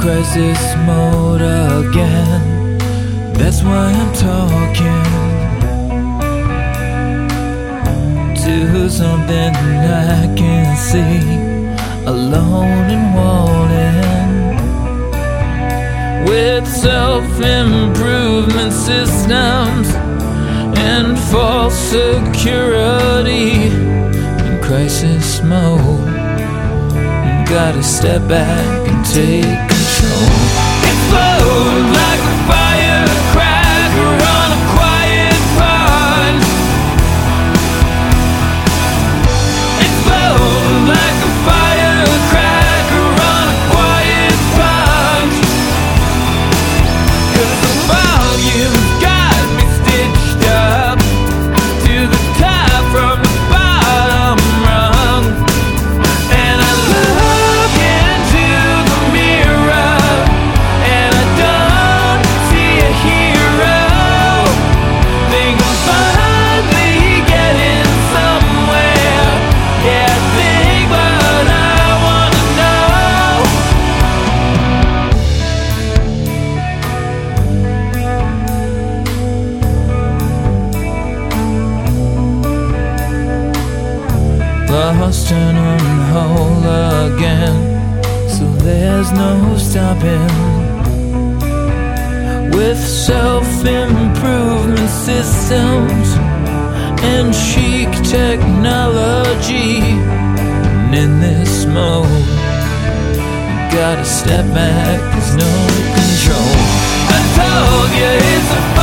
crisis mode again. That's why I'm talking to something I can see, alone and walled in, with self-improvement systems and false security. In crisis mode, gotta step back and take control. Explode like a firecracker on a quiet pond. Explode like a firecracker on a quiet pond. 'Cause the volume's got me stitched up to the top from the bottom rung. And I look into the mirror and I don't see a hero. Think I'm finally getting somewhere. Yeah, I think what I wanna know. Lost and on hold again, so there's no stopping. With self-improvement systems and chic technology, and in this mode, you gotta step back, there's no control. I told you it's a